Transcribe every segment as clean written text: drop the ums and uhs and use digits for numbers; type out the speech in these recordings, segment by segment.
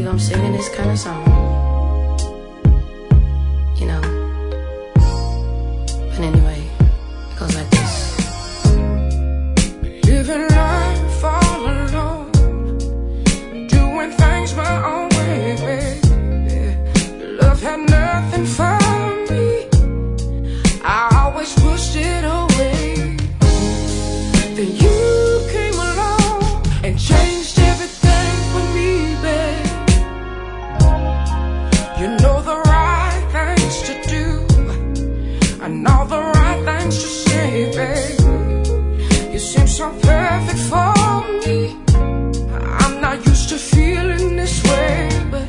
I'm singing this kind of song, you know. But anyway, it goes like this. Living life all alone, doing things my own way, baby. Love had nothing for me, I always pushed it away. Then you came along and changed everything for me, babe. You know the right things to do and all the right things to say, babe. You seem so perfect for me. I'm not used to feeling this way, but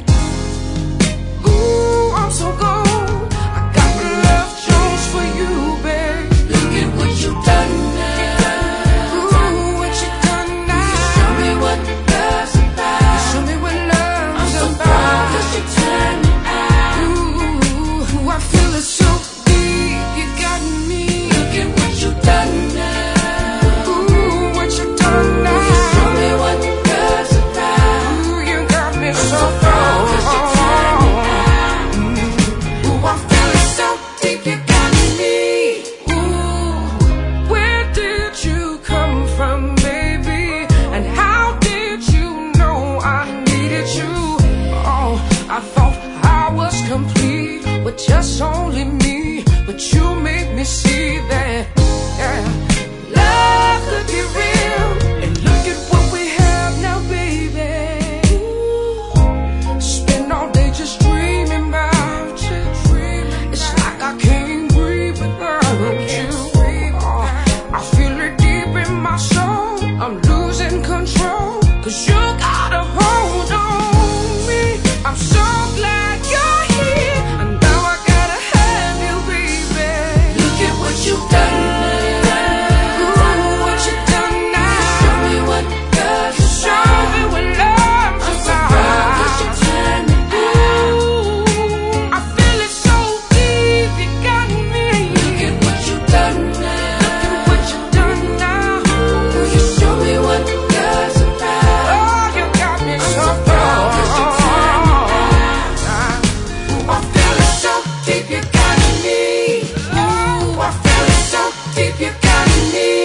ooh, I'm so gold. I got the love Jones for you, babe. Look at what you done now. Ooh, what you done now. You show me what love's about. You show me what love's I'm so about. proud 'cause you turned me out. Ooh, I feel it so deep. You got me. Look at what you done now. Ooh, what you done now. You show me what love's about. Ooh, you got me I'm so so proud 'cause you turned me out. Ooh, I feel it so deep. You got me. Ooh, where did you come from, baby? And how did you know I needed you? Oh, I thought I was complete with just only me, but you made me see that, yeah, love could be real. And look at what we have now, baby. Spend all day just dreaming about you. It's like I can't breathe without you. Oh, I feel it deep in my soul. I'm losing control, 'cause you got a hold on me. I'm so glad you're here, and now I gotta have you, baby. Look at what you done now. Ooh, what you done now. Show me what love's Show about. me what love's I'm so proud 'cause you about. turned me out. Ooh, I feel it so deep, you got me. Look at what you done now. What you done now. Will you show me what love's about? Oh, you got me I'm so so proud 'cause you turned me out. Ooh, I feel it so deep, you got me. Ooh, I feel it so deep, you got me.